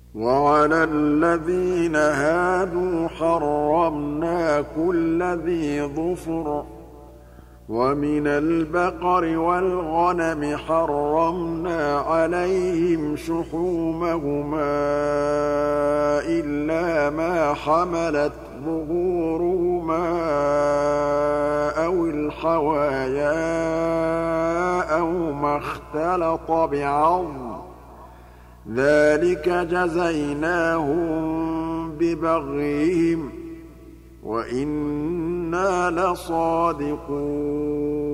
وَعَلَى الَّذِينَ هَادُوا حَرَّمْنَا كُلَّ ذِي ظُفُرٍ ۖ وَمِنَ الْبَقَرِ وَالْغَنَمِ حَرَّمْنَا عَلَيْهِمْ شُحُومَهُمَا إِلَّا مَا حَمَلَتْ ظُهُورُهُمَا أَوِ الْحَوَايَا أَوْ مَا اخْتَلَطَ بِعَظْمٍ ۚ ذَٰلِكَ جَزَيْنَاهُم بِبَغْيِهِمْ ۖ وَإِنَّا لَصَادِقُونَ